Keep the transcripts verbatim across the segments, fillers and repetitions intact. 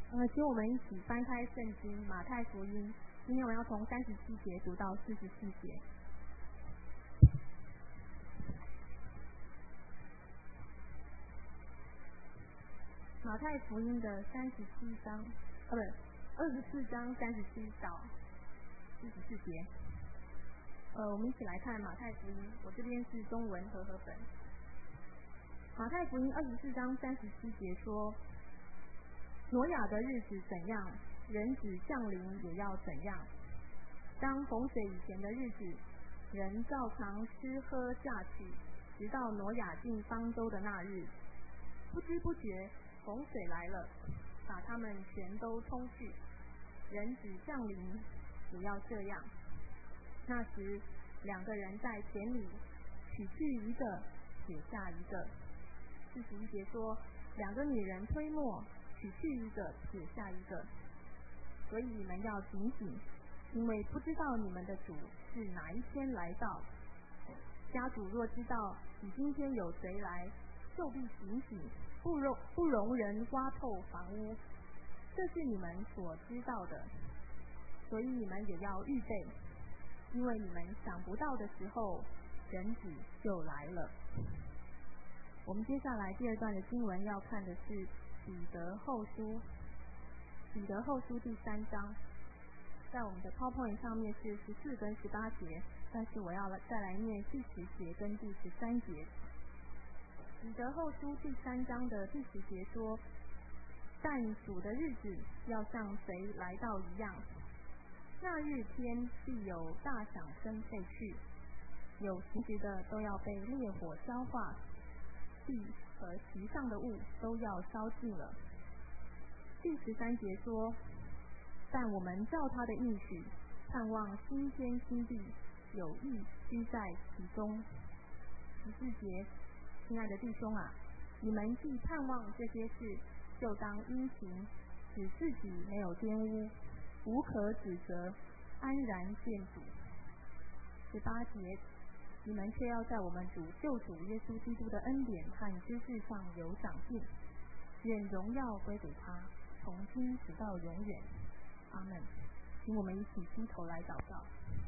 呃，请我们一起翻开圣经马太福音，今天我们要从三十七节读到四十四节。马太福音的三十七章，呃，不，二十四章三十七到四十四节。呃，我们一起来看马太福音，我这边是中文和合本。马太福音二十四章三十七节说，挪亚的日子怎样，人子降临也要怎样。当洪水以前的日子，人照常吃喝嫁娶，直到挪亚进方舟的那日。不知不觉，洪水来了，把他们全都冲去。人子降临也要这样。那时，两个人在田里，取去一个，撇下一个。四十一节说，两个女人推磨，取去一个，撇下一个。所以你们要警醒，因为不知道你们的主是哪一天来到。家主若知道你今天有谁来，就必警醒，不容不容人挖透房屋。这是你们所知道的，所以你们也要预备，因为你们想不到的时候，人子就来了。我们接下来第二段的经文要看的是彼得后书，彼得后书第三章，在我们的 PowerPoint 上面是十四跟十八节，但是我要再来念第十节跟第十三节。彼得后书第三章的第十节说，但主的日子要像贼来到一样，那日天必有大响声废去，有形质的都要被烈火消化，地和其上的物都要烧尽了。第十三节说，但我们照他的应许，盼望新天新地，有义居在其中。十四节，亲爱的弟兄啊，你们既盼望这些事，就当殷勤，使自己没有玷污，无可指责，安然见主。十八节，你们却要在我们主救主耶稣基督的恩典和知识上有长进，愿荣耀归给他，从今直到永远。阿们。请我们一起低头来祷告。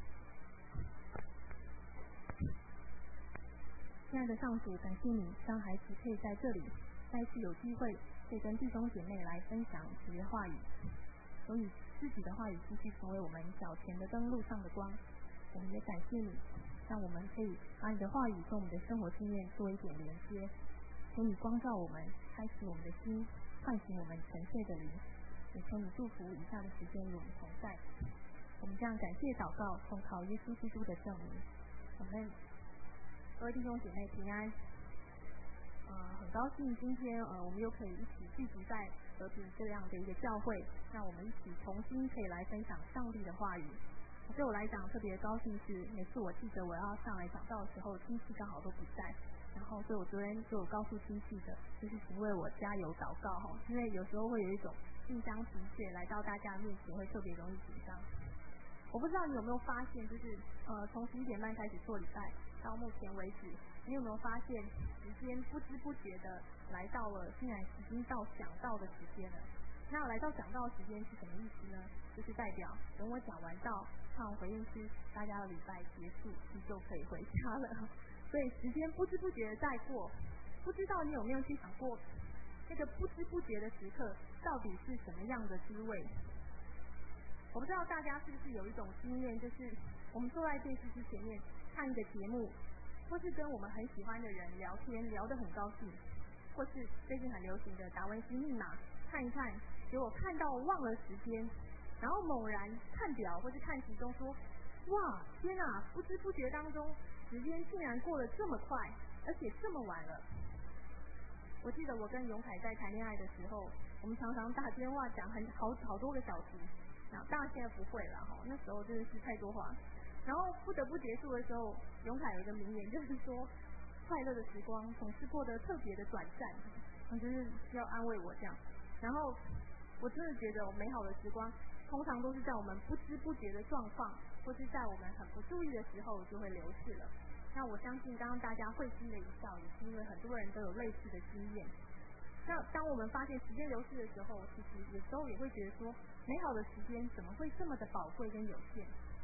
亲爱的上主，感谢你让孩子可以在这里再次有机会可以跟弟兄姐妹来分享主的话语，求你自己的话语继续成为我们脚前的灯，路上的光。我们也感谢你让我们可以把你的话语跟我们的生活经验做一点连接，求你光照我们，开启我们的心，唤醒我们沉睡的灵，也求你祝福以下的时间与我们同在。我们这样感谢祷告，奉靠耶稣基督的圣名。我们各位弟兄姐妹平安。呃，很高兴今天呃我们又可以一起聚集在和平这样的一个教会，让我们一起重新可以来分享上帝的话语。对我来讲特别高兴是，每次我记得我要上来讲道的时候，亲戚刚好都不在，然后所以我昨天就有告诉亲戚的，就是请为我加油祷告哈，因为有时候会有一种近乡情怯，来到大家面前会特别容易紧张。我不知道你有没有发现，就是呃从十一点半开始做礼拜到目前为止，你有没有发现时间不知不觉的来到了，竟然已经到讲道的时间了。那来到讲道的时间是什么意思呢？就是代表等我讲完道，唱回应诗，大家的礼拜结束，你就可以回家了。所以时间不知不觉的在过，不知道你有没有去想过，那个不知不觉的时刻到底是什么样的滋味？我不知道大家是不是有一种经验，就是我们坐在电视机前面看一个节目，或是跟我们很喜欢的人聊天，聊得很高兴，或是最近很流行的达文西密码，看一看，结果看到忘了时间，然后猛然看表或是看时钟说，哇，天啊，不知不觉当中时间竟然过得这么快，而且这么晚了。我记得我跟永凯在谈恋爱的时候，我们常常打电话讲很好好多个小时，那当然现在不会了哈，那时候真的是太多话。然后不得不结束的时候，永凯有一个名言，就是说快乐的时光总是过得特别的短暂，就是要安慰我这样。然后我真的觉得美好的时光通常都是在我们不知不觉的状况，或是在我们很不注意的时候就会流逝了。那我相信刚刚大家会心的一笑，也是因为很多人都有类似的经验。 那当我们发现时间流逝的时候，其实有时候也会觉得说，美好的时间怎么会这么的宝贵跟有限？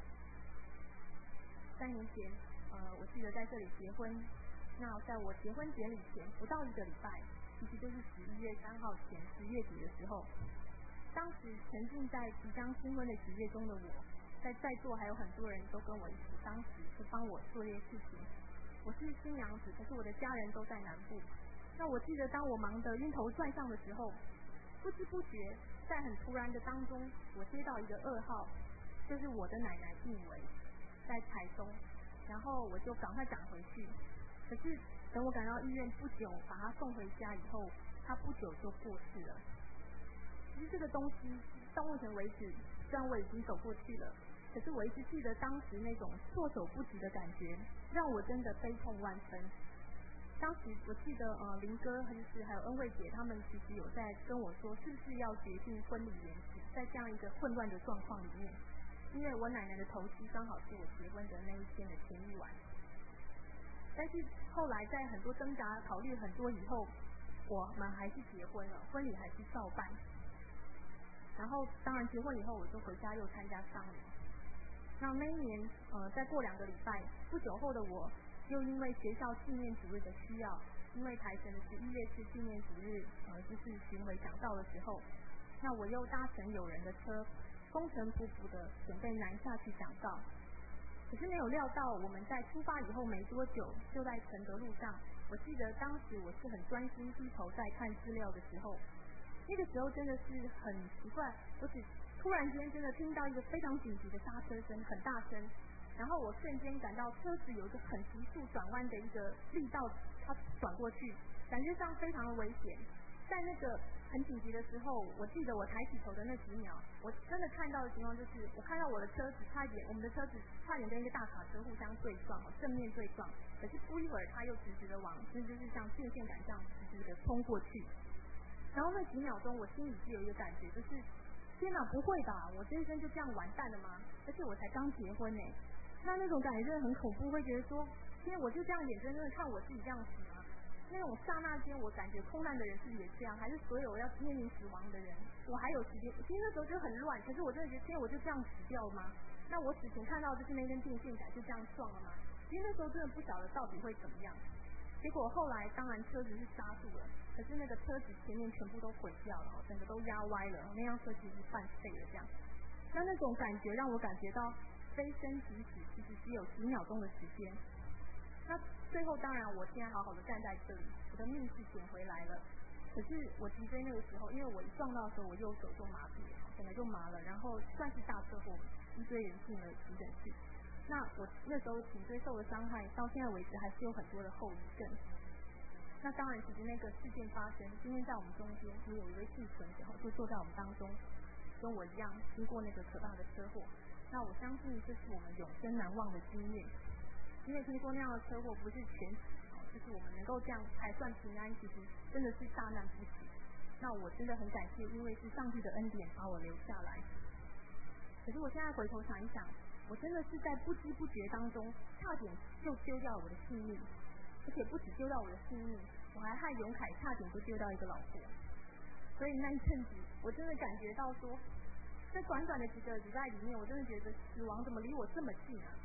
三年前，呃，我记得在这里结婚，那在我结婚典礼前不到一个礼拜，其实就是十一月三号前十月底的时候，当时沉浸在即将新婚的喜悦中的我，在在座还有很多人都跟我一起，当时就帮我做这些事情。我是新娘子，可是我的家人都在南部。那我记得当我忙得晕头转向的时候，不知不觉在很突然的当中，我接到一个噩耗，就是我的奶奶病危在台中，然后我就赶快赶回去。可是等我赶到医院不久，把她送回家以后，她不久就过世了。其实这个东西到目前为止，虽然我已经走过去了，可是我一直记得当时那种措手不及的感觉，让我真的悲痛万分。当时我记得呃林哥还是还有恩惠姐他们其实有在跟我说，是不是要决定婚礼延迟，在这样一个混乱的状况里面，因为我奶奶的头七刚好是我结婚的那一天的前一晚。但是后来在很多挣扎考虑很多以后，我们还是结婚了，婚礼还是照办。然后当然结婚以后我就回家又参加丧礼。那那一年呃再过两个礼拜，不久后的我又因为学校纪念主日的需要，因为台神的十一月是纪念主日，呃，就是巡回讲道的时候，那我又搭乘友人的车，风尘仆仆的准备南下去讲道。可是没有料到，我们在出发以后没多久，就在承德路上，我记得当时我是很专心低头在看资料的时候，那个时候真的是很奇怪，我只突然间真的听到一个非常紧急的刹车声，很大声。然后我瞬间感到车子有一个很急速转弯的一个力道，它转过去，感觉上非常的危险。在那个很紧急的时候，我记得我抬起头的那几秒，我真的看到的情况就是，我看到我的车子差点，我们的车子差点跟一个大卡车互相对撞，正面对撞。可是不一会儿，它又直直的往，甚至就是像电线杆这样直直的冲过去。然后那几秒钟，我心里是有一个感觉，就是天哪，不会吧？我这一生就这样完蛋了吗？而且我才刚结婚呢。那那种感觉真的很恐怖，会觉得说，天，我就这样眼睁睁的看我自己这样死吗？那种刹那间，我感觉空难的人是不是也这样？还是所有要面临死亡的人，我还有时间？其实那时候就很乱，可是我真的觉得，天，我就这样死掉吗？那我此前看到就是那根电线杆就这样撞了吗？其实那时候真的不晓得到底会怎么样。结果后来当然车子是刹住了，可是那个车子前面全部都毁掉了，整个都压歪了，那辆车其实半废了这样。那那种感觉让我感觉到飞身即死，其实只有几秒钟的时间。那最后当然我现在好好的站在这里，我的命是捡回来了。可是我脊椎那个时候，因为我一撞到的时候我右手就麻痹了，整个就麻了，然后算是大车祸，脊椎人进了急诊室。那我那时候颈椎受的伤害到现在为止还是有很多的后遗症。那当然其实那个事件发生，今天在我们中间也有一位幸存者就坐在我们当中，跟我一样经过那个可怕的车祸。那我相信这是我们永生难忘的经验，因为听说那样的车祸不是全死，就是我们能够这样还算平安，其实真的是大难不死。那我真的很感谢，因为是上帝的恩典把我留下来。可是我现在回头想一想，我真的是在不知不觉当中差点就丢掉我的性命，而且不止丢掉我的性命，我还害永凯差点就丢掉一个老婆。所以那一阵子我真的感觉到说，在短短的几个礼拜里面，我真的觉得死亡怎么离我这么近啊。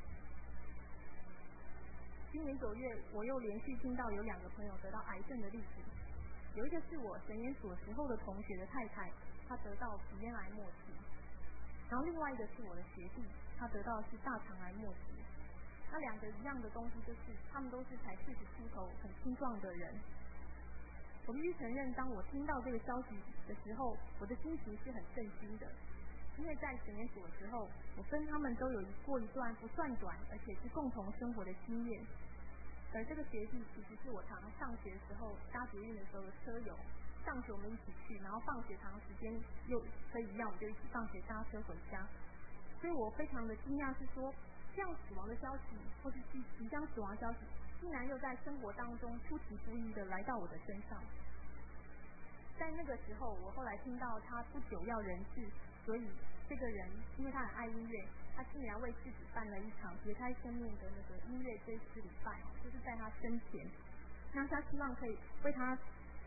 今年九月我又连续听到有两个朋友得到癌症的例子，有一个是我神研所时候的同学的太太，她得到皮咽癌末期，然后另外一个是我的学弟，他得到的是大肠癌末期。那两个一样的东西，就是他们都是才四十出头很青壮的人。我必须承认，当我听到这个消息的时候，我的心情是很震惊的，因为在神研所的时候，我跟他们都有过一段不算短而且是共同生活的经验。而这个学弟其实是我常上学的时候搭捷运的时候的车友，上学我们一起去，然后放学长时间又可以一样，我们就一起放学搭车回家。所以我非常的惊讶，是说这样死亡的消息，或是即即将死亡的消息，竟然又在生活当中出其不意的来到我的身上。在那个时候，我后来听到他不久要人世，所以这个人因为他很爱音乐，他竟然为自己办了一场别开生面的那个音乐追思礼拜，就是在他生前，那他希望可以为他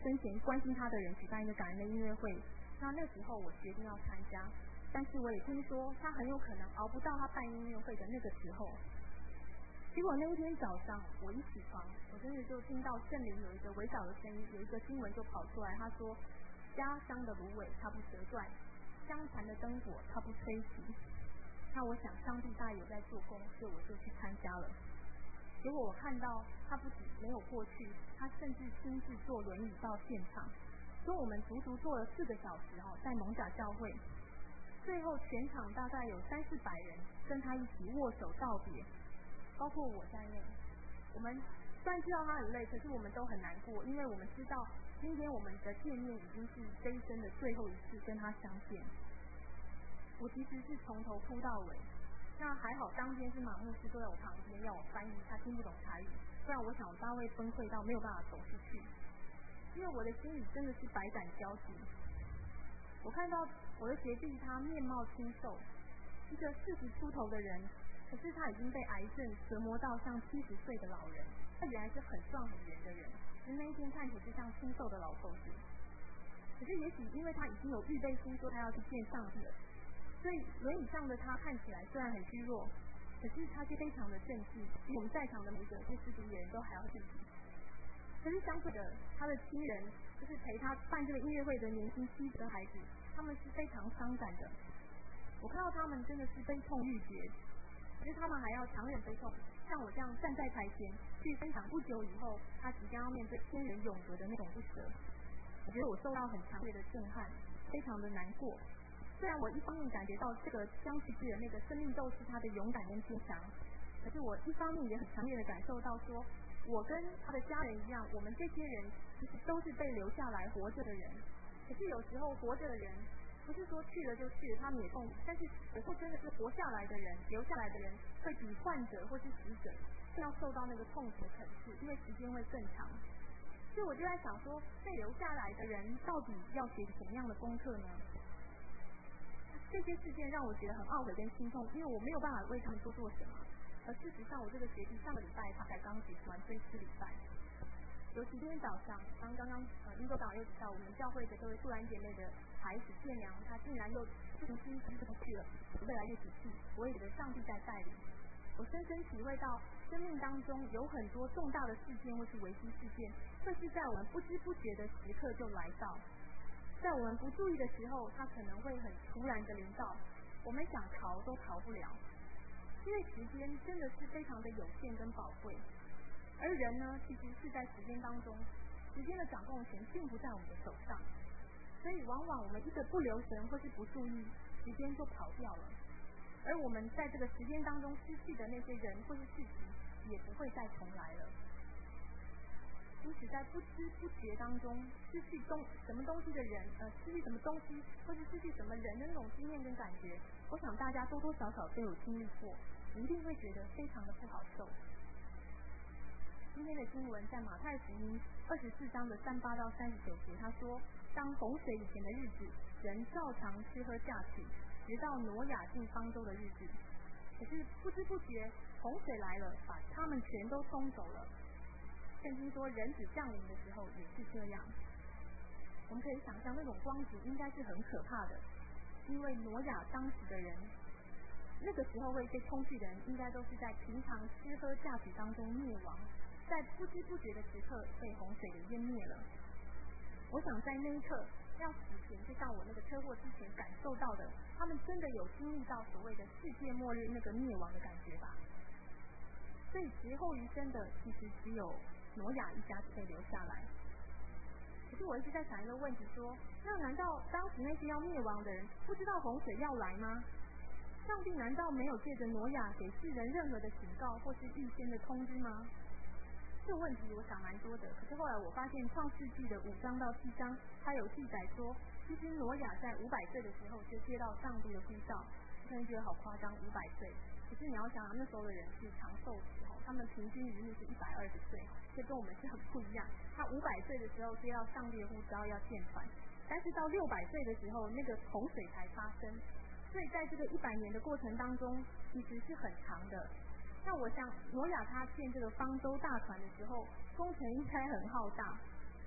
生前关心他的人举办一个感恩的音乐会。那那时候我决定要参加，但是我也听说他很有可能熬不到他办音乐会的那个时候。结果那一天早上我一起床，我真的就听到圣灵有一个微小的声音，有一个经文就跑出来，他说家乡的芦苇它不折断，相残的灯火它不吹熄。那我想上帝大有在做工，所以我就去参加了。结果我看到他不仅没有过去，他甚至亲自坐轮椅到现场，跟我们足足坐了四个小时哦，在蒙甲教会。最后全场大概有三四百人跟他一起握手道别，包括我在内。我们虽然知道他很累，可是我们都很难过，因为我们知道今天我们的见面已经是这一生的最后一次跟他相见。我其实是从头哭到尾，那还好当天是马牧师坐在我旁边要我翻译，他听不懂台语，不然我想我大会崩溃到没有办法走出去，因为我的心里真的是百感交集。我看到我的学弟他面貌清瘦，一个四十出头的人，可是他已经被癌症折磨到像七十岁的老人。他原来是很壮很圆的人，可是那一天看起来就像清瘦的老头子。可是也许因为他已经有预备心，说他要去见上帝了，所以轮椅上的他看起来虽然很虚弱，可是他却非常的正气，比我们在场的每个对司徒人都还要正气。可是相对的，他的亲人就是陪他办这个音乐会的年轻妻子和孩子，他们是非常伤感的。我看到他们真的是悲痛欲绝，可是他们还要强忍悲痛，像我这样站在台前去分享不久以后他即将要面对亲人永隔的那种不舍。我觉得我受到很强烈的震撼，非常的难过。虽然我一方面感觉到这个将去世的那个生命斗士他的勇敢跟坚强，可是我一方面也很强烈的感受到说，我跟他的家人一样，我们这些人其实都是被留下来活着的人。可是有时候活着的人不是说去了就去了，他们也痛苦，但是有时候真的是活下来的人，留下来的人会比患者或是死者更要受到那个痛苦的惩治，因为时间会更长。所以我就在想说，被留下来的人到底要学什么样的功课呢？这些事件让我觉得很懊悔跟心痛，因为我没有办法为他们多做什么。而事实上，我这个学弟上个礼拜他才刚举行完追思礼拜。尤其今天早上，刚刚刚呃，英国长又提到我们教会的这位素兰姐妹的孩子建良，他竟然又重新跟着去了未来的体系，我也觉得上帝在带领。我深深体会到，生命当中有很多重大的事件或是危机事件，会是在我们不知不觉的时刻就来到。在我们不注意的时候，它可能会很突然的临到，我们想逃都逃不了，因为时间真的是非常的有限跟宝贵，而人呢，其实是在时间当中，时间的掌控权并不在我们的手上，所以往往我们一个不留神或是不注意，时间就跑掉了，而我们在这个时间当中失去的那些人或是事情，也不会再重来了。因此在不知不觉当中失去东什么东西的人，呃，失去什么东西或是失去什么人的那种经验跟感觉，我想大家多多少少都有经历过，你一定会觉得非常的不好受。今天的经文在马太福音二十四章的三八到三十九节，他说，当洪水以前的日子，人照常吃喝嫁娶，直到挪亚进方舟的日子。可是不知不觉洪水来了，把他们全都冲走了。圣经说人子降临的时候也是这样。我们可以想象那种光景应该是很可怕的，因为挪亚当时的人，那个时候会被冲去的人应该都是在平常吃喝嫁娶当中灭亡，在不知不觉的时刻被洪水给淹灭了。我想在那一刻要死前，就像我那个车祸之前感受到的，他们真的有经历到所谓的世界末日那个灭亡的感觉吧。所以劫后余生的其实只有挪亚一家子被留下来。可是我一直在想一个问题说，那难道当时那些要灭亡的人不知道洪水要来吗？上帝难道没有借着挪亚给世人任何的警告或是预先的通知吗？这个问题我想蛮多的，可是后来我发现创世纪的五章到七章，它有记载说，其实挪亚在五百岁的时候就接到上帝的呼召。可能觉得好夸张，五百岁，可是你要想想那时候的人是长寿的时候，他们平均余命是一百二十岁，这跟我们是很不一样。他五百岁的时候接到上帝的呼召要建船，但是到六百岁的时候，那个洪水才发生。所以在这个一百年的过程当中，其实是很长的。那我想挪亚他建这个方舟大船的时候，工程应该很浩大，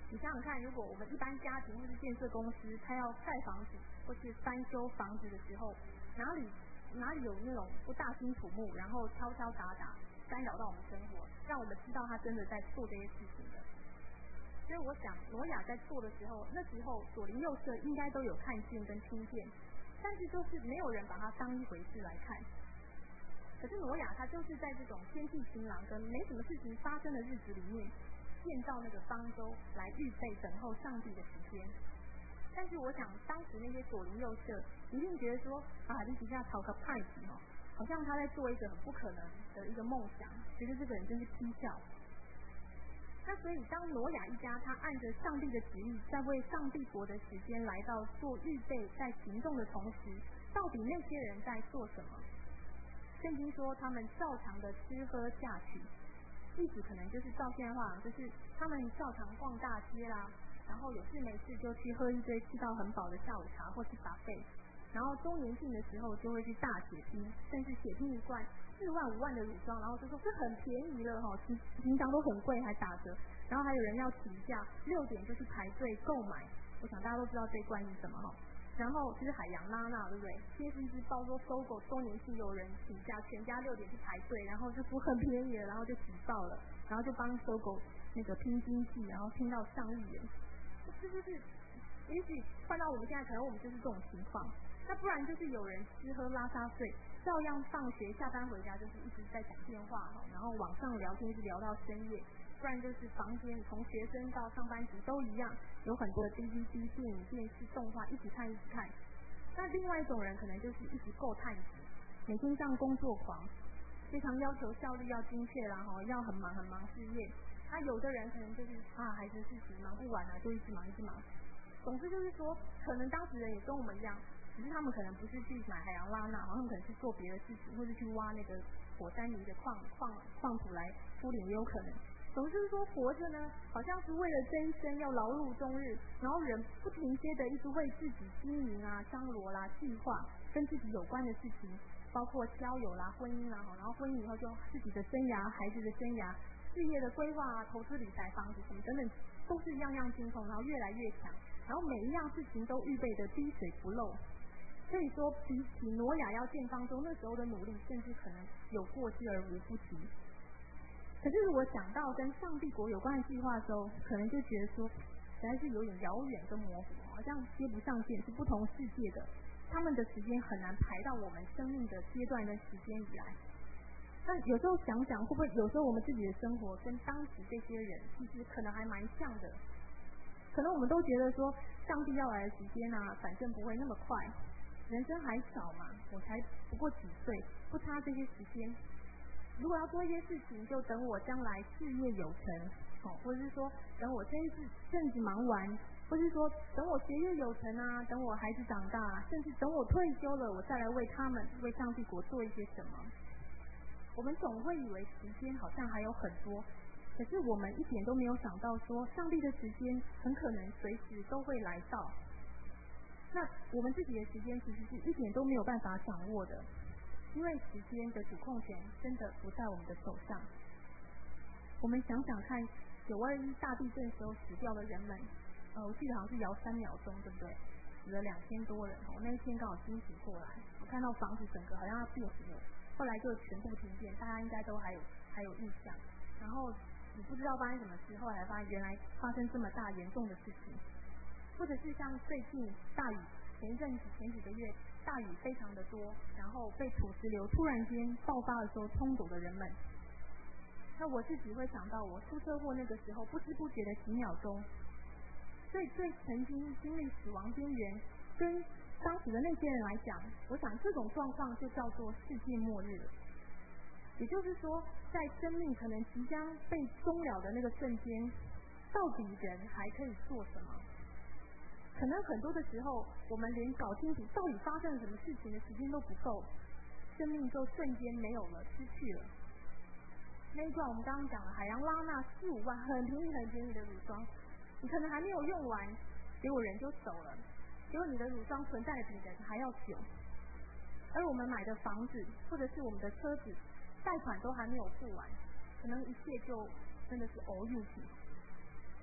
你想想看，如果我们一般家庭或是建设公司，他要盖房子或是翻修房子的时候，哪里哪里有那种不大兴土木，然后敲敲打打干扰到我们生活，让我们知道他真的在做这些事情的。所以我想挪亚在做的时候，那时候左邻右舍应该都有看见跟听见，但是就是没有人把它当一回事来看。可是挪亚他就是在这种天气晴朗跟没什么事情发生的日子里面，建造那个方舟来预备等候上帝的时间。但是我想当时那些左邻右舍一定觉得说啊，你底下讨个派子哦，好像他在做一个很不可能的一个梦想，觉得这个人真是蹊跷。那所以当挪亚一家他按着上帝的旨意，在为上帝国的时间来到做预备，在行动的同时，到底那些人在做什么？圣经说他们照常的吃喝嫁娶，意思可能就是照现在话，就是他们照常逛大街啦，然后有事没事就去喝一堆吃到很饱的下午茶或是咖啡，然后周年庆的时候就会去大血拼，甚至血拼一罐四万五万的乳霜，然后就说这很便宜了哈，平平常都很贵还打折，然后还有人要请假六点就去排队购买，我想大家都知道这一罐是什么哈。然后就是海洋拉娜，对不对？贴是一只包说搜狗周年庆有人请假，全家六点去排队，然后就说很便宜了，然后就挤爆了，然后就帮搜狗那个拼经济，然后拼到上亿元。这就是，也许换到我们现在，可能我们就是这种情况。那不然就是有人吃喝拉撒睡，照样放学下班回家就是一直在讲电话哈，然后网上聊天一直聊到深夜。不然就是房间从学生到上班族都一样，有很多的 D V D 电影电视动画一起看一起看。那另外一种人可能就是一直够探子，每天像工作狂，非常要求效率要精确啦哈，要很忙很忙事业。那有的人可能就是啊孩子事情忙不完啊，就一直忙一直忙。总之就是说，可能当时人也跟我们一样，只是他们可能不是去买海洋拉娜，他们可能是做别的事情，或是去挖那个火山泥的矿矿矿土来铺领也有可能。总之说活着呢，好像是为了这一生要劳碌终日，然后人不停歇的一直为自己经营啊、张罗啦、计划跟自己有关的事情，包括交友啦、婚姻啦，然后婚姻以后就自己的生涯、孩子的生涯、事业的规划啊、投资理财、房子什么等等，都是样样精通，然后越来越强，然后每一样事情都预备的滴水不漏。可以说比起挪亚要建方舟那时候的努力，甚至可能有过之而无不及。可是如果想到跟上帝国有关的计划的时候，可能就觉得说实在是有点遥远跟模糊，好像接不上线，是不同世界的，他们的时间很难排到我们生命的阶段跟时间以来。那有时候想想，会不会有时候我们自己的生活跟当时这些人其实可能还蛮像的？可能我们都觉得说上帝要来的时间啊，反正不会那么快，人生还小嘛，我才不过几岁，不差这些时间。如果要做一些事情，就等我将来事业有成，哦，或者是说等我这一阵子忙完，或是说等我学业有成啊，等我孩子长大，甚至等我退休了，我再来为他们、为上帝国做一些什么。我们总会以为时间好像还有很多，可是我们一点都没有想到说，上帝的时间很可能随时都会来到。那我们自己的时间其实是一点都没有办法掌握的。因为时间的主控权真的不在我们的手上。我们想想看，九二一大地震时候死掉的人们，呃，我记得好像是摇三秒钟，对不对？死了两千多人，我那一天刚好惊醒过来，我看到房子整个好像要变形了，后来就全部停电，大家应该都还有还有印象。然后你不知道发生什么事，后来发现原来发生这么大严重的事情，或者是像最近大雨，前一阵子前几个月。大雨非常的多，然后被土石流突然间爆发的时候冲走的人们。那我自己会想到我出车祸那个时候不知不觉的几秒钟，所以对曾经经历死亡边缘跟当时的那些人来讲，我想这种状况就叫做世界末日了。也就是说，在生命可能即将被终了的那个瞬间，到底人还可以做什么？可能很多的时候，我们连搞清楚到底发生了什么事情的时间都不够，生命就瞬间没有了，失去了。那一段我们刚刚讲了，海洋拉娜四五万很便宜很便宜的乳霜，你可能还没有用完，结果人就走了，结果你的乳霜存在的比人还要久。而我们买的房子或者是我们的车子，贷款都还没有付完，可能一切就真的是偶遇起。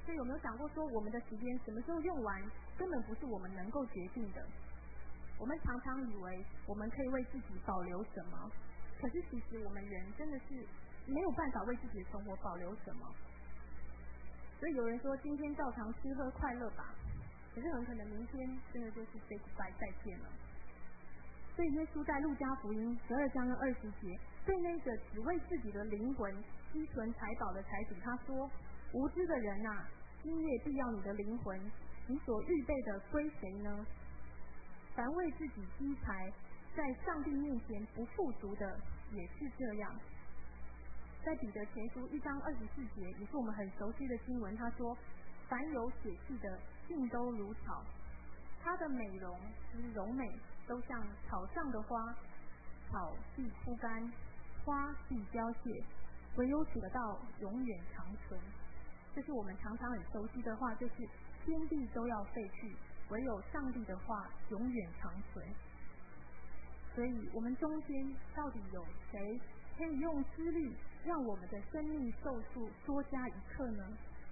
所以有没有想过说，我们的时间什么时候用完，根本不是我们能够决定的。我们常常以为我们可以为自己保留什么，可是其实我们人真的是没有办法为自己的生活保留什么。所以有人说今天照常吃喝快乐吧，可是很可能明天真的就是 say goodbye 再见了。所以耶稣在路加福音十二章二十节，对那个只为自己的灵魂积存财宝的财主，他说：无知的人啊，今夜必要你的灵魂，你所预备的归谁呢？凡为自己积财，在上帝面前不富足的，也是这样。在彼得前书一章二十四节，也是我们很熟悉的经文，他说：凡有血气的，尽都如草，它的美容之柔美，都像草上的花，草必枯干，花必凋谢，唯有主的道永远长存。这是我们常常很熟悉的话，就是天地都要废去，唯有上帝的话永远长存。所以我们中间到底有谁可以用思虑让我们的生命寿数多加一刻呢？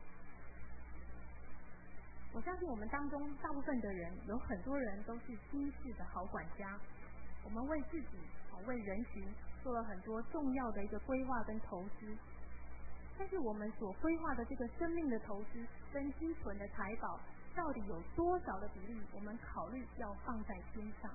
我相信我们当中大部分的人，有很多人都是今世的好管家，我们为自己为人群做了很多重要的一个规划跟投资，但是我们所规划的这个生命的投资跟积存的财宝，到底有多少的比例我们考虑要放在天上？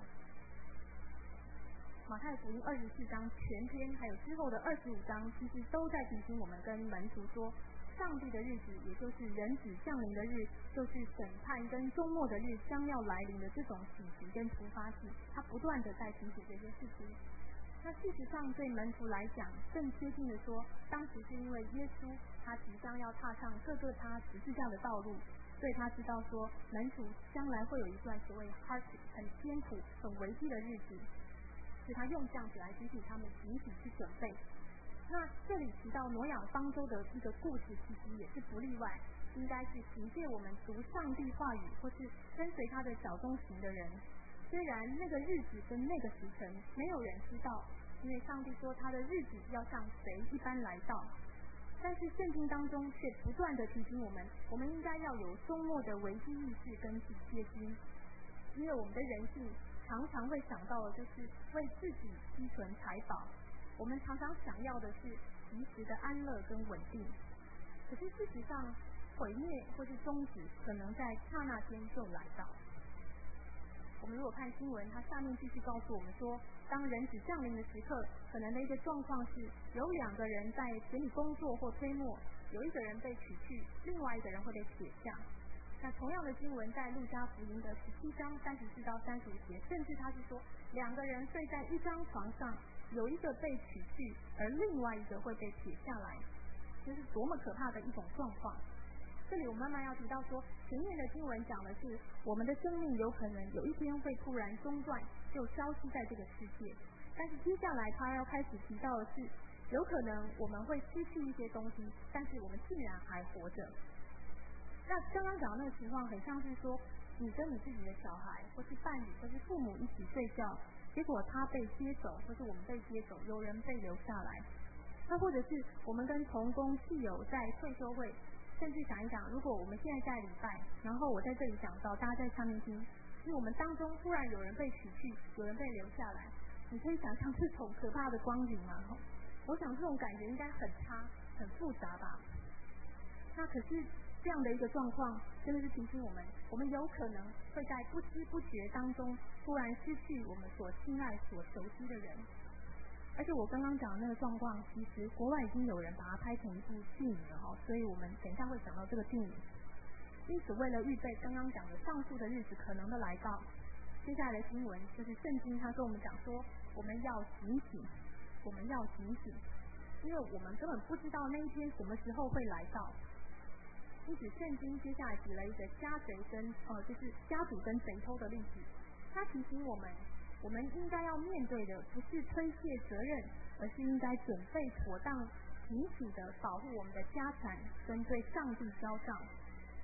马太福音二十四章全篇还有之后的二十五章，其实都在提醒我们跟门徒说，上帝的日子，也就是人子降临的日，就是审判跟终末的日将要来临的这种喜讯跟突发性，他不断的在提醒这些事情。那事实上对门徒来讲，更贴近的说，当时是因为耶稣他即将要踏上各个他十字架的道路，所以他知道说门徒将来会有一段所谓 hard 很艰苦很危机的日子，所以他用这样子来提醒他们集体去准备。那这里提到挪亚方舟的一个故事，其实也是不例外，应该是凭借我们读上帝话语或是跟随他的脚中行的人，虽然那个日子跟那个时辰没有人知道，因为上帝说他的日子要像谁一般来到，但是圣经当中却不断的提醒我们，我们应该要有终末的危机意识跟警戒心，因为我们的人性常常会想到的就是为自己积存财宝，我们常常想要的是及时的安乐跟稳定，可是事实上毁灭或是终止可能在刹那间就来到。我们如果看新闻，它下面继续告诉我们说，当人子降临的时刻，可能的一个状况是有两个人在田里工作或推磨，有一个人被取去，另外一个人会被撇下。那同样的经文在路加福音的十七章三十四到三十五节，甚至他是说两个人睡在一张床上，有一个被取去，而另外一个会被撇下来，这是多么可怕的一种状况。这里我慢慢要提到说，前面的经文讲的是我们的生命有可能有一天会突然中断，就消失在这个世界，但是接下来他要开始提到的是，有可能我们会失去一些东西，但是我们竟然还活着。那刚刚讲的那个情况很像是说，你跟你自己的小孩或是伴侣或是父母一起睡觉，结果他被接走，或是我们被接走，有人被留下来。那或者是我们跟同工室友在退休会，甚至想一想，如果我们现在在礼拜，然后我在这里讲到，大家在上面听，因为我们当中突然有人被取去，有人被留下来，你可以想象这种可怕的光景吗？我想这种感觉应该很差很复杂吧。那可是这样的一个状况真的是提醒我们，我们有可能会在不知不觉当中突然失去我们所亲爱所熟悉的人。而且我刚刚讲的那个状况，其实国外已经有人把它拍成一部电影了，所以我们等一下会讲到这个电影。因此为了预备刚刚讲的上述的日子可能的来到，接下来的经文就是圣经它跟我们讲说，我们要警醒，我们要警醒，因为我们根本不知道那一天什么时候会来到。因此圣经接下来举了一个家贼跟呃就是家主跟贼偷的例子，他提醒我们，我们应该要面对的不是推卸责任，而是应该准备妥当、警醒的保护我们的家产跟对上帝交账。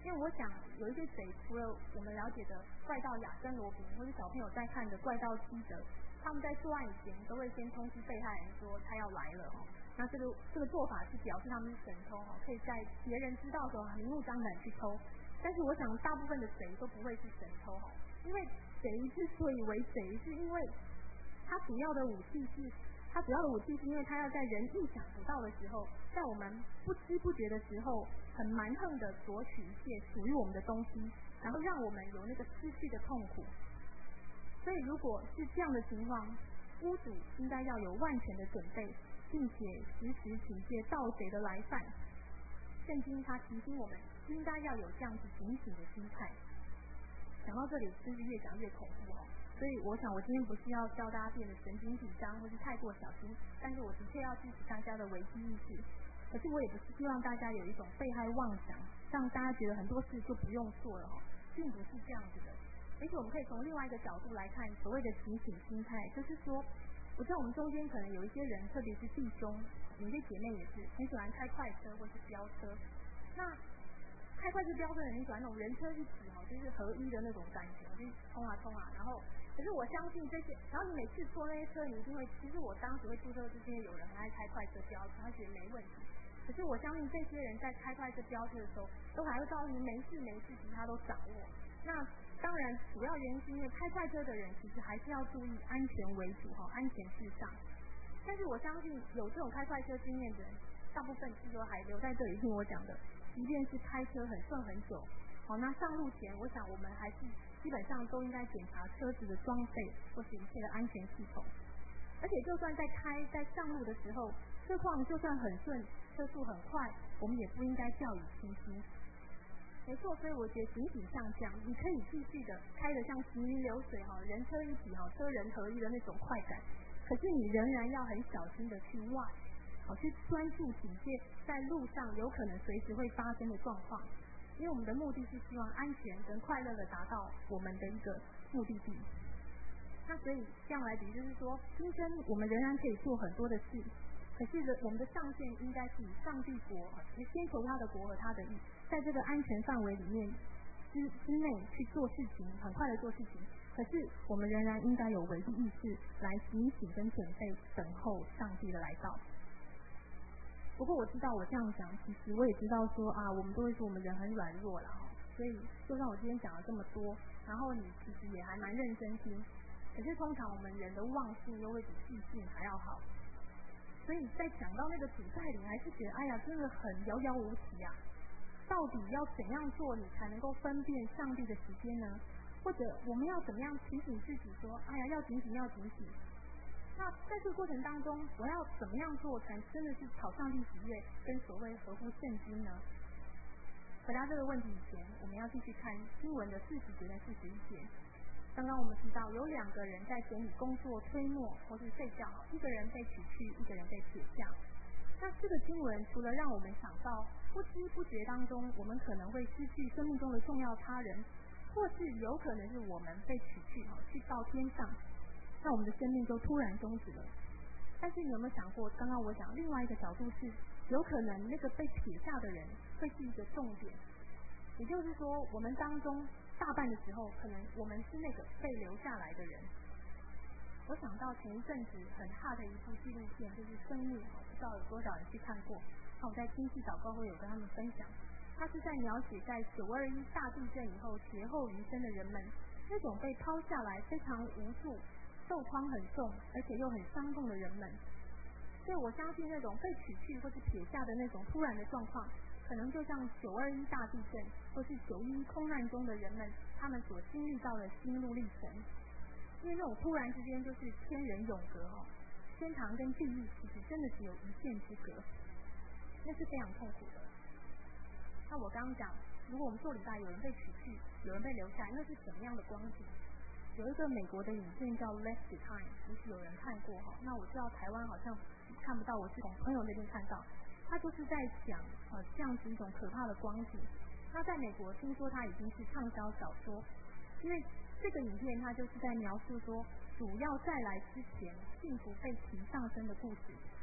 因为我想有一些谁，除了我们了解的怪盗亚森罗宾，或是小朋友在看的怪盗基德，他们在作案以前都会先通知被害人说他要来了哦。那这个这个做法是表示他们是神偷哦，可以在别人知道的时候明目张胆去偷。但是我想大部分的贼都不会是神偷哦，因为贼之所以为贼，是因为他主要的武器是。他主要的武器是因为他要在人意想不到的时候，在我们不知不觉的时候，很蛮横的夺取一切属于我们的东西，然后让我们有那个失去的痛苦。所以如果是这样的情况，屋主应该要有万全的准备，并且时时警戒盗贼的来犯。圣经他提醒我们应该要有这样子警醒的心态。讲到这里真是越讲越恐怖哦。所以我想我今天不是要教大家变得神经紧张或是太过小心，但是我的确要支持大家的危机意识。可是我也不是希望大家有一种被害妄想，让大家觉得很多事就不用做了，并不是这样子的。而且我们可以从另外一个角度来看所谓的警醒心态，就是说我知道我们中间可能有一些人，特别是弟兄，有些姐妹也是很喜欢开快车或是飙车。那开快车飙车的人，你喜欢那种人车一起哦，就是合一的那种感觉，就是冲啊冲啊，然后可是我相信这些，然后你每次坐那些车，你一定会，其实我当时会出车，就是因为有人很爱开快车飙车，他觉得没问题。可是我相信这些人在开快车飙车的时候，都还会告诉你没事没事，其实他都掌握。那当然主要原因是因为开快车的人其实还是要注意安全为主哈，安全至上。但是我相信有这种开快车经验的人，大部分是说还留在这里听我讲的，即便是开车很顺很久，好，那上路前，我想我们还是基本上都应该检查车子的装备或是一切的安全系统。而且就算在开在上路的时候，车况就算很顺，车速很快，我们也不应该掉以轻心。没错，所以我觉得警醒上降，你可以继续的开得像行云流水哈，人车一体哈，车人合一的那种快感。可是你仍然要很小心的去 watch， 好去专注警戒在路上有可能随时会发生的状况。因为我们的目的是希望安全跟快乐的达到我们的一个目的地。那所以这样来比，就是说今天我们仍然可以做很多的事，可是我们的上限应该是以上帝国，先求他的国和他的义，在这个安全范围里面之之内去做事情，很快的做事情。可是我们仍然应该有危机意识，来警醒跟准备等候上帝的来到。不过我知道我这样讲，其实我也知道说啊，我们都会说我们人很软弱啦，所以就算我今天讲了这么多，然后你其实也还蛮认真听，可是通常我们人的忘性又会比记性还要好，所以在讲到那个主菜里，还是觉得哎呀，真的很遥遥无期啊。到底要怎样做，你才能够分辨上帝的时间呢？或者我们要怎么样提醒自己说，哎呀，要警醒，要警醒。那在这个过程当中，我要怎么样做才真的是讨上帝喜悦，跟所谓合乎圣经呢？回答这个问题以前，我们要继续看经文的四十节跟四十一节。刚刚我们提到有两个人在田里工作推磨或是睡觉，一个人被取去，一个人被撇下。那这个经文除了让我们想到不知不觉当中我们可能会失去生命中的重要他人，或是有可能是我们被取去去到天上，那我们的生命就突然终止了。但是你有没有想过，刚刚我讲另外一个角度是，有可能那个被撇下的人会是一个重点，也就是说我们当中大半的时候，可能我们是那个被留下来的人。我想到前一阵子很hot的一部纪录片，就是《生命》，不知道有多少人去看过。那我在亲戚祷告会有跟他们分享，他是在描写在九二一大地震以后劫后余生的人们，那种被抛下来非常无助，受创很重，而且又很伤痛的人们。所以我相信那种被取去或是撇下的那种突然的状况，可能就像九二一大地震或是九一一空难中的人们，他们所经历到的心路历程。因为那种突然之间就是天人永隔哦，天堂跟地狱其实真的只有一线之隔，那是非常痛苦的。那我刚刚讲，如果我们做礼拜有人被取去，有人被留下来，那是什么样的光景？有一个美国的影片叫 Left Behind， 也许有人看过哈。那我知道台湾好像看不到，我是从朋友那边看到，他就是在讲呃这样子一种可怕的光景。那在美国听说他已经是畅销小说，因为这个影片它就是在描述说主要再来之前幸福被提上升的故事。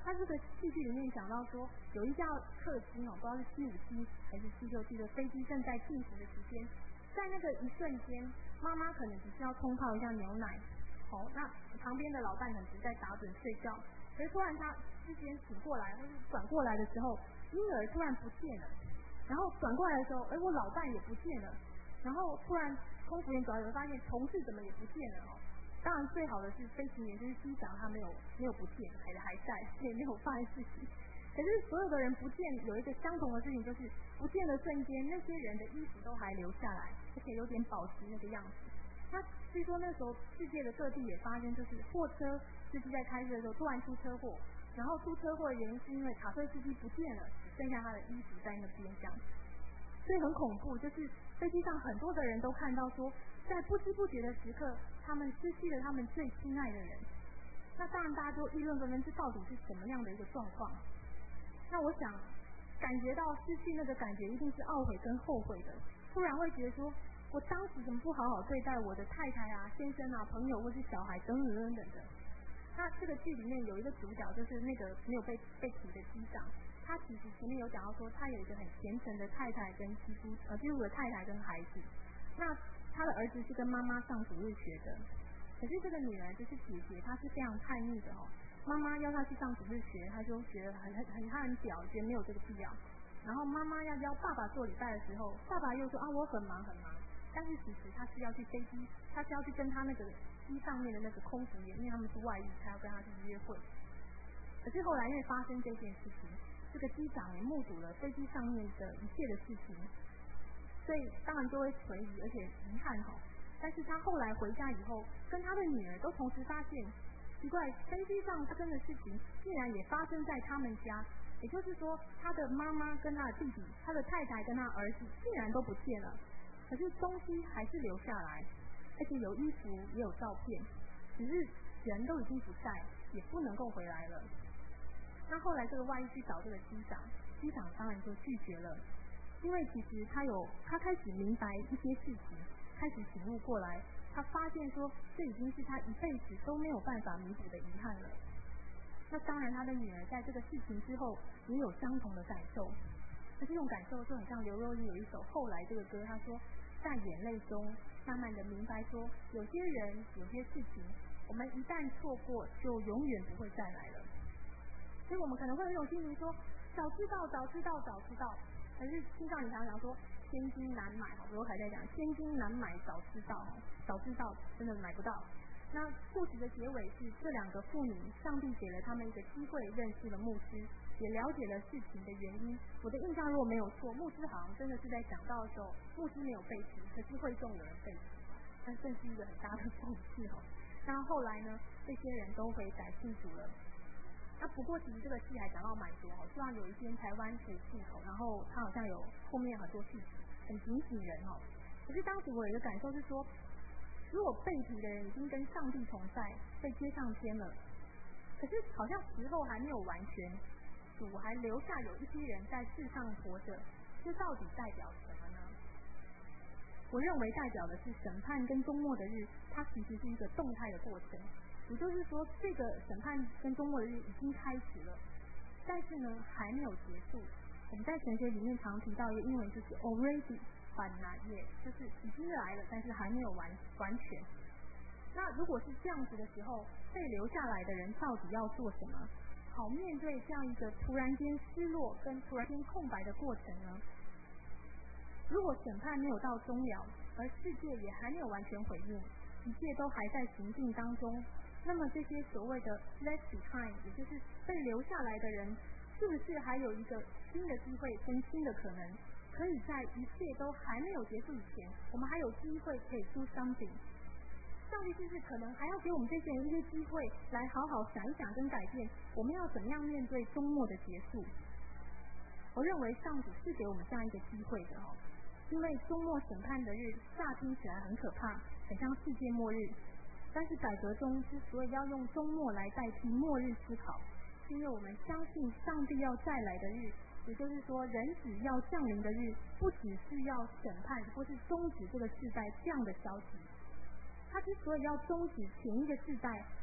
他这个戏剧里面讲到说，有一架客机哦，不知道是七五七还是七六七的飞机正在进行的时间，在那个一瞬间，妈妈可能只是要冲泡一下牛奶，哦，那旁边的老伴可能只是在打盹睡觉，可是突然他之间醒过来，或是转过来的时候，婴儿突然不见了，然后转过来的时候，哎，我老伴也不见了，然后突然空服员转来发现同事怎么也不见了哦。当然最好的是飞行员就是机长他没有没有不见，还还在，也没有发生事情。可是所有的人不见，有一个相同的事情，就是不见的瞬间，那些人的衣服都还留下来，而且有点保持那个样子。那据说那时候世界的各地也发生，就是货车司机在开车的时候突然出车祸，然后出车祸的原因是因为卡车司机不见了，只剩下他的衣服在那边这样。所以很恐怖，就是飞机上很多的人都看到说，在不知不觉的时刻，他们失去了他们最亲爱的人。那当然大家都议论纷纷，这到底是什么样的一个状况？那我想感觉到失去那个感觉一定是懊悔跟后悔的，突然会觉得说，我当时怎么不好好对待我的太太啊、先生啊、朋友或是小孩等等等等的。那这个剧里面有一个主角，就是那个没有被被提的机长，他其实前面有讲到说，他有一个很虔诚的太太跟基督呃基督的太太跟孩子。那他的儿子是跟妈妈上主日学的，可是这个女儿就是姐姐，她是非常叛逆的哦。妈妈要她去上主日学，她就觉得很很很她很屌，觉得没有这个必要。然后妈妈要邀爸爸做礼拜的时候，爸爸又说啊我很忙很忙，但是其实他是要去飞机，他是要去跟他那个机上面的那个空服员，因为他们是外遇，他要跟他去约会。可是后来因为发生这件事情，这个机长也目睹了飞机上面的一切的事情，所以当然就会随意而且遗憾哈。但是他后来回家以后，跟他的女儿都同时发现，奇怪，飞机上发生的事情竟然也发生在他们家，也就是说，他的妈妈跟他的弟弟、他的太太跟他儿子竟然都不见了，可是东西还是留下来，而且有衣服也有照片，只是人都已经不在，也不能够回来了。那后来这个外遇去找这个机长，机长当然就拒绝了，因为其实他有他开始明白一些事情，开始醒悟过来，他发现说这已经是他一辈子都没有办法弥补的遗憾了。那当然他的女儿在这个事情之后也有相同的感受，那这种感受就很像刘若英有一首后来这个歌，他说在眼泪中慢慢的明白说，有些人有些事情我们一旦错过就永远不会再来了。所以我们可能会有一种心情说，早知道早知道早知道，可是青少年常常说千金难买，罗凯在讲千金难买早知道，早知道真的买不到。那故事的结尾是这两个妇女，上帝给了他们一个机会认识了牧师，也了解了事情的原因。我的印象如果没有错，牧师好像真的是在讲到的时候，牧师没有被提，可是会众有人被提，但这是一个很大的讽刺哦。那后来呢，这些人都回改信主了。那不过其实这个戏还讲到蛮多哦，希望有一天台湾可以进口，然后它好像有后面很多细节，很警醒人哦。可是当时我有一个感受是说，如果被提的人已经跟上帝同在，被接上天了，可是好像时候还没有完全，主还留下有一批人在世上活着，这到底代表什么呢？我认为代表的是审判跟终末的日，它其实是一个动态的过程。也就是说，这个审判跟终末的日已经开始了，但是呢还没有结束。我们在神学里面常提到一个英文就是 already but not yet， 就是已经来了，但是还没有完完全。那如果是这样子的时候，被留下来的人到底要做什么，好面对这样一个突然间失落跟突然间空白的过程呢？如果审判没有到终了，而世界也还没有完全毁灭，一切都还在行进当中，那么这些所谓的 left behind， 也就是被留下来的人，是不是还有一个新的机会跟新的可能，可以在一切都还没有结束以前，我们还有机会可以 do something。上帝是不是可能还要给我们这些人一些机会，来好好想一想跟改变，我们要怎么样面对终末的结束？我认为上帝是给我们这样一个机会的哦，因为终末审判的日乍听起来很可怕，很像世界末日。但是改革中之所以要用终末来代替末日思考，是因为我们相信上帝要再来的日，也就是说人子要降临的日，不只是要审判或是终止这个世代这样的消息。他之所以要终止前一个世代，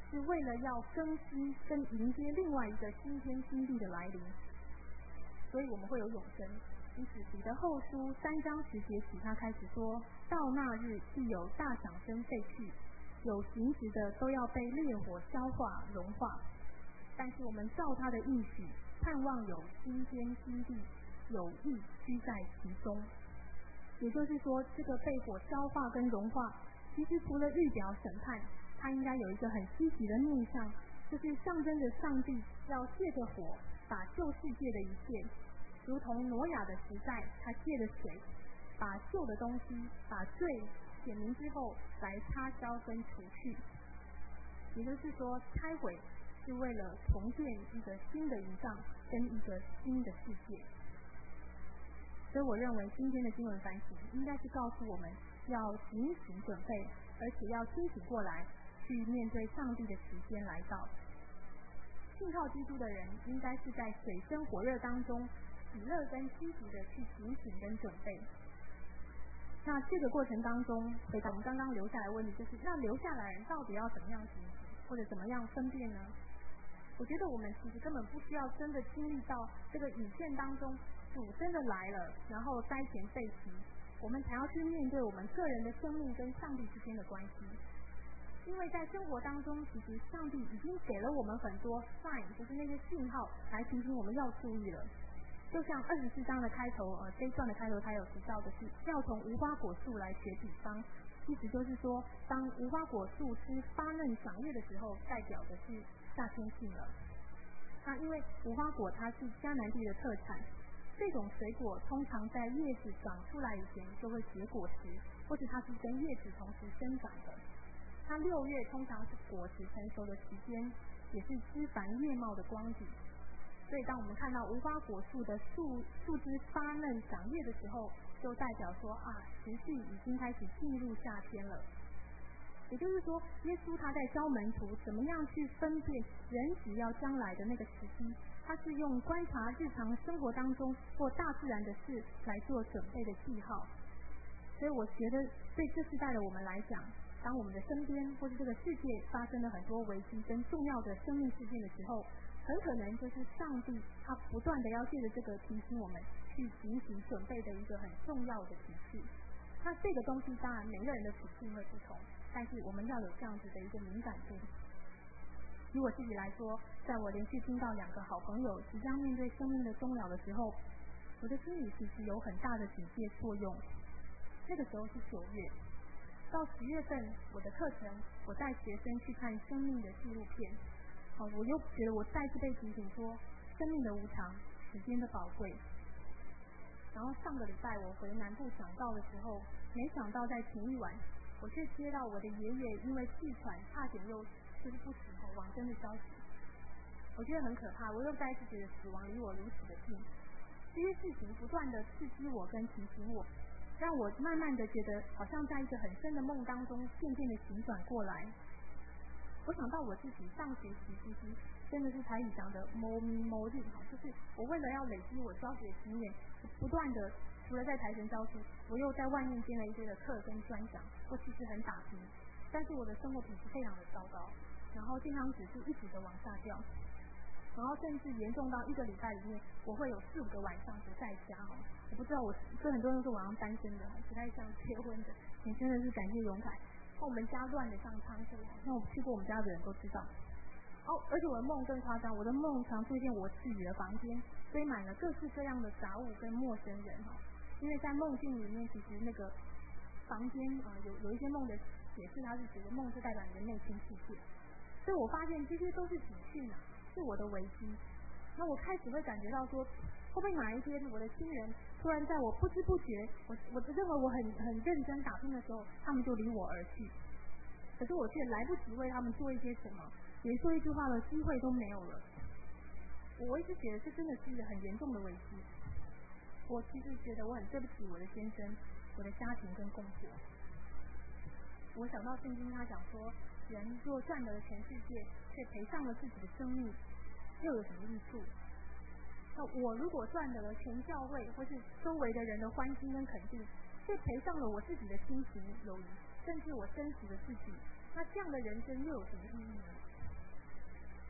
是为了要更新跟迎接另外一个新天新地的来临，所以我们会有永生。因此彼得后书三章十节起，他开始说，到那日必有大响声废去，有形质的都要被烈火消化融化，但是我们照他的应许，盼望有新天新地，有义居在其中。也就是说，这个被火消化跟融化，其实除了预表审判，它应该有一个很积极的面向，就是象征着上帝要借着火把旧世界的一切，如同挪亚的时代，他借着水把旧的东西，把罪显明之后来擦消跟除去。也就是说，拆毁是为了重建一个新的营帐跟一个新的世界。所以我认为今天的经文反省应该是告诉我们要警醒准备，而且要清醒过来去面对上帝的时间来到。信靠基督的人应该是在水深火热当中喜乐跟积极的去警醒跟准备。那这个过程当中，回答我们刚刚留下来的问题，就是那留下来人到底要怎么样警醒，或者怎么样分辨呢？我觉得我们其实根本不需要真的经历到这个影片当中主真的来了，然后灾前废弃，我们才要去面对我们个人的生命跟上帝之间的关系。因为在生活当中，其实上帝已经给了我们很多 sign， 就是那些信号来提醒我们要注意了。就像二十四章的开头，呃，这一段的开头，他有提到的是要从无花果树来学比方，意思就是说，当无花果树枝发嫩长叶的时候，代表的是夏天近了。那因为无花果它是迦南地的特产，这种水果通常在叶子长出来以前就会结果实，或者它是跟叶子同时生长的。它六月通常是果实成熟的时间，也是枝繁叶茂的光景。所以当我们看到无花果树的树树枝发嫩长叶的时候，就代表说啊，时序已经开始进入夏天了。也就是说，耶稣他在教门徒怎么样去分辨人子要将来的那个时机，他是用观察日常生活当中或大自然的事来做准备的记号。所以我觉得对这世代的我们来讲，当我们的身边或是这个世界发生了很多危机跟重要的生命事件的时候，很可能就是上帝他不断的要借着这个提醒我们去警醒准备的一个很重要的提示。那这个东西当然每个人的处境会不同，但是我们要有这样子的一个敏感度。以我自己来说，在我连续听到两个好朋友即将面对生命的终了的时候，我的心里其实有很大的警戒作用。那个时候是九月，到十月份我的课程我带学生去看生命的纪录片，哦，我又觉得我再次被提醒说生命的无常，时间的宝贵。然后上个礼拜我回南部讲道的时候，没想到在前一晚我却接到我的爷爷因为气喘差点又就是不死后往生的消息。我觉得很可怕，我又再一次觉得死亡离我如此的近。这些事情不断的刺激我跟提醒我，让我慢慢的觉得好像在一个很深的梦当中渐渐的醒转过来。我想到我自己上学期其实真的是台语讲的摸咪摸日，就是我为了要累积我教学经验，不断的除了在台神教书，我又在外面兼了一些的课跟专讲，我其实很打拼，但是我的生活品质非常的糟糕，然后健康指数一直的往下掉，然后甚至严重到一个礼拜里面我会有四五个晚上不在家哦。我不知道我，所以很多人都说我好像单身的，不太像结婚的。你真的是感谢荣凯。我们家乱的像仓库，那我去过我们家的人都知道。哦，而且我的梦更夸张，我的梦常出现我自己的房间堆满了各式各样的杂物跟陌生人哈。因为在梦境里面，其实那个房间啊、呃、有有一些梦的解释，它是觉得梦是代表你的内心世界，所以我发现这些都是警讯啊，是我的危机。那我开始会感觉到说，会不会哪一天我的亲人突然在我不知不觉，我我认为我很很认真打拼的时候，他们就离我而去，可是我却来不及为他们做一些什么，连说一句话的机会都没有了。我一直觉得这真的是一个很严重的危机。我其实觉得我很对不起我的先生、我的家庭跟工作。我想到圣经他讲说，人若赚得了全世界，却赔上了自己的生命，又有什么益处？那我如果赚得了全教会或是周围的人的欢心跟肯定，却赔上了我自己的亲情、友谊，甚至我真实的自己，那这样的人生又有什么意义呢？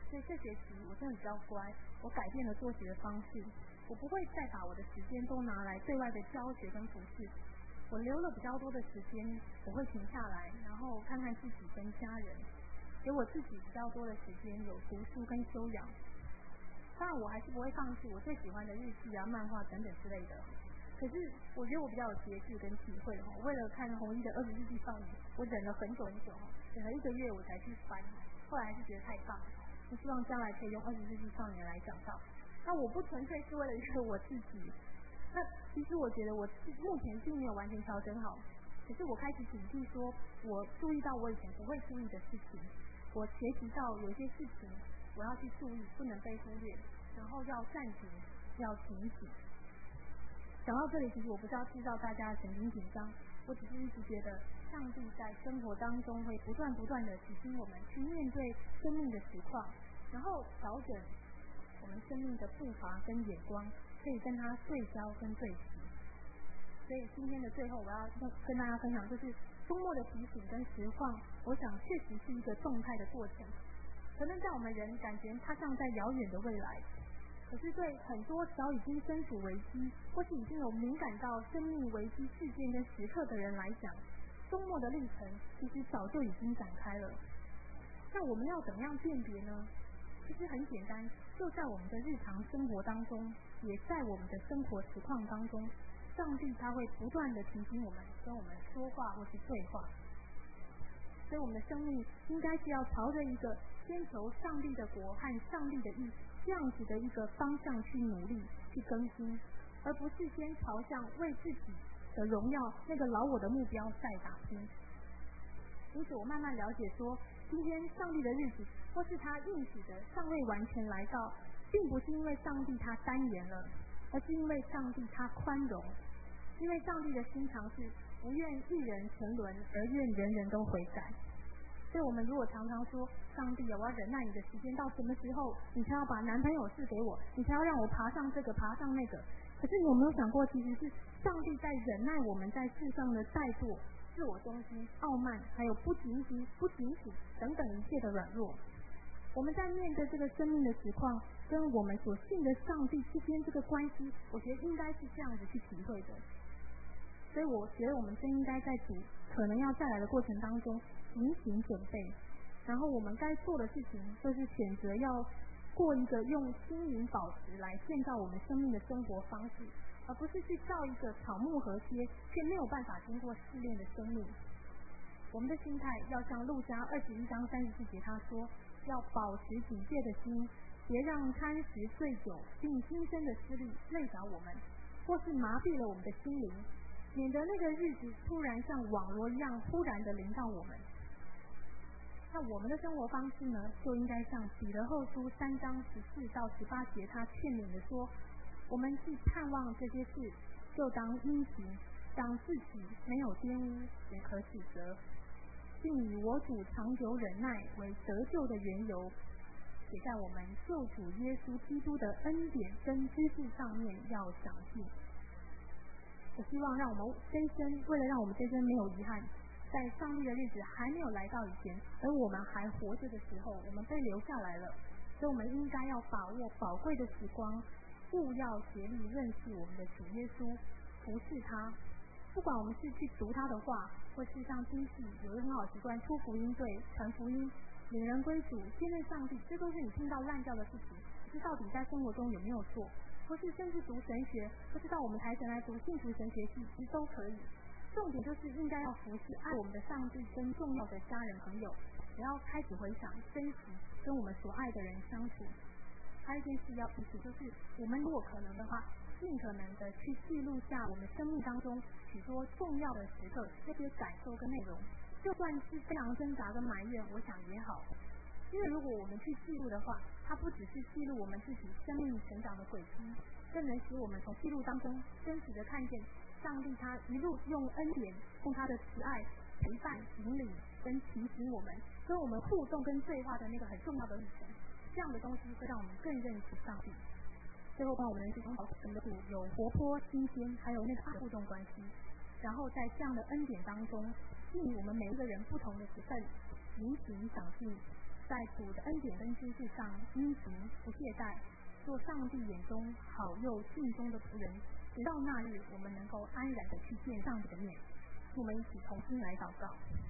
所以这学期我真的比较乖，我改变了作息的方式，我不会再把我的时间都拿来对外的教学跟服侍，我留了比较多的时间，我会停下来，然后看看自己跟家人，给我自己比较多的时间有读书跟修养。当然我还是不会放弃我最喜欢的日剧啊、漫画等等之类的。可是我觉得我比较有节制跟体会哈，为了看弘一的《二十世纪少女》，我忍了很久很久，忍了一个月我才去翻，后来还是觉得太棒了，我希望将来可以用《二十世纪少女》来讲到。那我不纯粹是为了一个我自己，那其实我觉得我目前并没有完全调整好，可是我开始警惕说，我注意到我以前不会注意的事情，我学习到有些事情我要去注意，不能被忽略，然后要暂停，要警醒。讲到这里，其实我不是要制造大家的神经紧张，我只是一直觉得上帝在生活当中会不断不断的提醒我们去面对生命的实况，然后调整我们生命的步伐跟眼光，可以跟他对焦跟对齐。所以今天的最后我要跟大家分享，就是周末的提醒跟实况，我想确实是一个动态的过程，可能在我们人感觉它像在遥远的未来，可是对很多早已经身处危机或是已经有敏感到生命危机事件跟时刻的人来讲，周末的历程其实早就已经展开了。那我们要怎么样辨别呢？其实很简单，就在我们的日常生活当中，也在我们的生活实况当中，上帝他会不断的提醒我们，跟我们说话或是对话。所以我们的生命应该是要朝着一个先求上帝的国和上帝的义这样子的一个方向去努力去更新，而不是先朝向为自己的荣耀那个老我的目标在打拼。因此我慢慢了解说，今天上帝的日子或是他应许的尚未完全来到，并不是因为上帝他单言了，而是因为上帝他宽容，因为上帝的心肠是不愿一人沉沦，而愿人人都悔改。所以我们如果常常说，上帝啊，我要忍耐你的时间到什么时候，你才要把男朋友赐给我，你才要让我爬上这个爬上那个，可是你有没有想过，其实是上帝在忍耐我们在世上的怠惰、自我中心、傲慢，还有不警醒、不警醒等等一切的软弱。我们在面对这个生命的实况，跟我们所信的上帝之间这个关系，我觉得应该是这样子去体会的。所以我觉得我们真应该在主可能要再来的过程当中警醒准备，然后我们该做的事情就是选择要过一个用心灵宝石来建造我们生命的生活方式，而不是去造一个草木禾秸却没有办法经过试炼的生命。我们的心态要像路加二十一章三十四节他说，要保持警戒的心，别让贪食醉酒并今生的私利累着我们，或是麻痹了我们的心灵，免得那个日子突然像网罗一样忽然的临到我们。那我们的生活方式呢，就应该像彼得后书三章十四到十八节他劝勉的说，我们既盼望这些事，就当殷勤，当自己没有玷污，也可指责，并以我主长久忍耐为得救的缘由，写在我们救主耶稣基督的恩典跟知识上面要详尽。我希望让我们这一生，为了让我们这一生没有遗憾，在上帝的日子还没有来到以前，而我们还活着的时候，我们被留下来了，所以我们应该要把握宝贵的时光，务要竭力认识我们的主耶稣，服侍他。不管我们是去读他的话，或是像今世有一个很好习惯出福音队传福音，领人归主，信任上帝，这都是你听到烂叫的事情，可是到底在生活中有没有做？或是甚至读神学，或是到我们台神来读幸福神学系，其实都可以。重点就是应该要服侍爱我们的上帝跟重要的家人朋友，也要开始回想珍惜跟我们所爱的人相处。还有一件事要提醒，就是我们如果可能的话，尽可能的去记录下我们生命当中许多重要的时刻，那些感受跟内容，就算是非常挣扎跟埋怨，我想也好。因为如果我们去记录的话，它不只是记录我们自己生命成长的轨迹，更能使我们从记录当中真实的看见上帝他一路用恩典，用他的慈爱陪伴引领跟提醒我们，跟我们互动跟对话的那个很重要的历程。这样的东西会让我们更认识上帝，最后帮我们人生好神的主有活泼新鲜，还有那个爱互动关系。然后在这样的恩典当中，吸引我们每一个人不同的时分，引起影响性， 在主的恩典跟知识上殷勤不懈怠，做上帝眼中好又尽忠的仆人，直到那日我们能够安然的去见上帝的面。我们一起同心来祷告。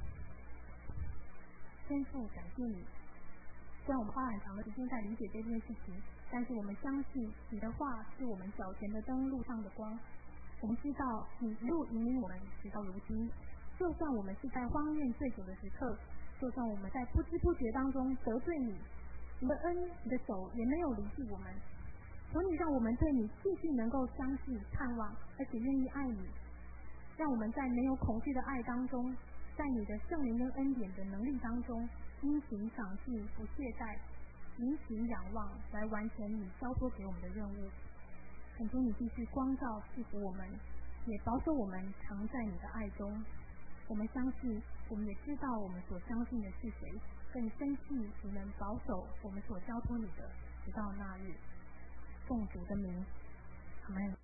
天父，感谢你，虽然我们花很长的时间在理解这件事情，但是我们相信你的话是我们脚前的灯，路上的光。我们知道你一路引领我们直到如今，就算我们是在荒宴醉酒的时刻，就算我们在不知不觉当中得罪你，你的恩你的手也没有离弃我们。求你让我们对你继续能够相信盼望，而且愿意爱你，让我们在没有恐惧的爱当中，在你的圣灵跟恩典的能力当中，殷勤长进不懈怠，殷勤仰望，来完成你交托给我们的任务。恳求你继续光照祝福我们，也保守我们常在你的爱中。我们相信，我们也知道我们所相信的是谁，更深信你能保守我们所交托你的，直到那日。奉主的名，阿们。